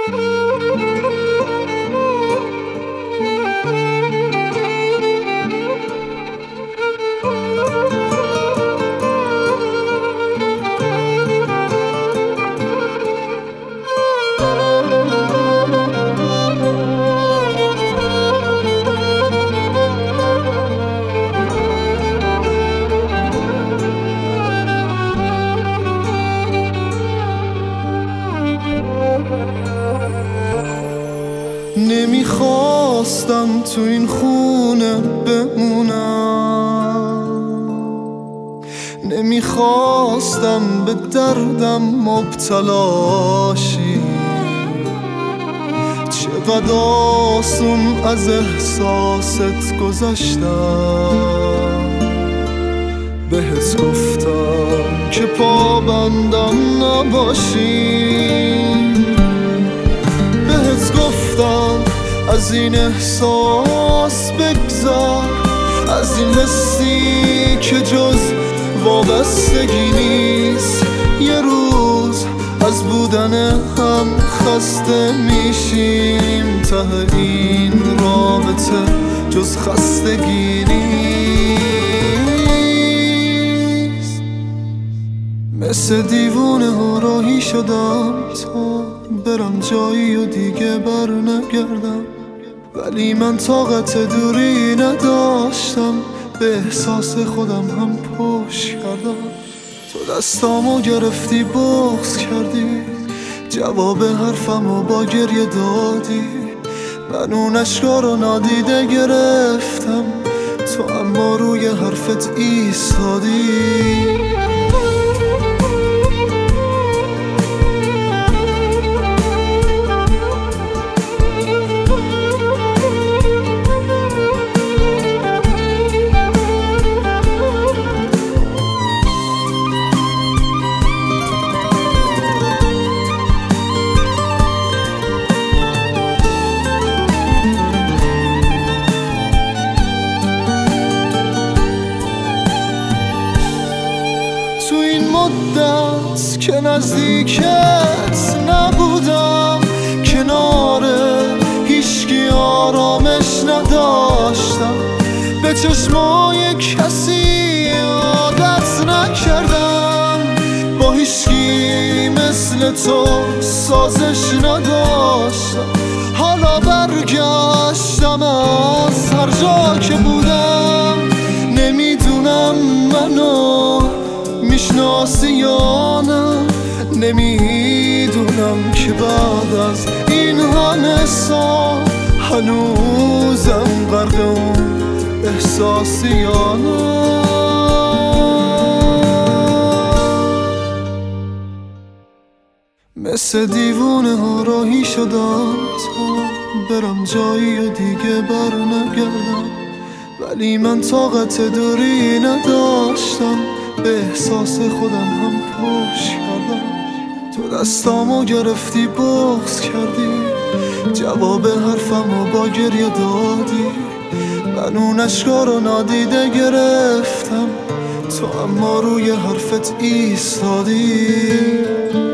نمیخواستم تو این خونه بمونم، نمیخواستم به دردم مبتلا شی. چقدر آسون از احساست گذشتم، بهت گفتم که پابندم نباشی، بهت گفتم از این احساس بگذر، از این حسی که جز وابستگی نیست. یه روز از بودن هم خسته میشیم، ته این رابطه جز خستگی نیست. مثل دیوونه ها راهی شدم تا برم جایی و دیگه بر نگردم، ولی من طاقت دوری نداشتم، به احساس خودم هم پشت کردم. تو دستامو گرفتی بغض کردی، جواب حرفمو با گریه دادی، من اون اشکا رو نادیده گرفتم، تو اما روی حرفت ایستادی. تو این مدت که نزدیکت نبودم، کنار هیچکی آرامش نداشتم، به چشمای کسی عادت نکردم، با هیچکی مثل تو سازش نداشتم. حالا برگشتم از هر جا که بودم، نمیدونم منو میشناسی یا نه، نمیدونم که بعد از این همه سال هنوزم غرق اون احساسی یا نه. مثل دیوونه ها راهی شدم تا برم جایی و دیگه بر نگردم، ولی من طاقت دوری نداشتم، به احساس خودم هم پشت کردم. تو دستامو گرفتی بغض کردی، جواب حرفمو با گریه دادی، من اون اشکا رو نادیده گرفتم، تو اما روی حرفت ایستادی.